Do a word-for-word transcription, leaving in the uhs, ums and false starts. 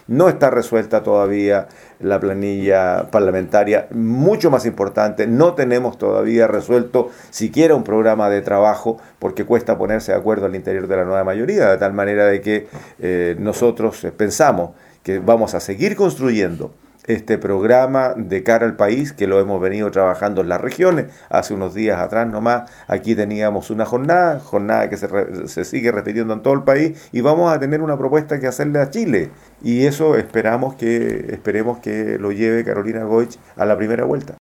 no está resuelta todavía la planilla parlamentaria, mucho más importante, no tenemos todavía resuelto siquiera un programa de trabajo, porque cuesta ponerse de acuerdo al interior de la nueva mayoría, de tal manera de que eh, nosotros pensamos que vamos a seguir construyendo este programa de cara al país, que lo hemos venido trabajando en las regiones. Hace unos días atrás nomás, aquí teníamos una jornada, jornada que se, re, se sigue repitiendo en todo el país, y vamos a tener una propuesta que hacerle a Chile. Y eso esperamos que, esperemos que lo lleve Carolina Goich a la primera vuelta.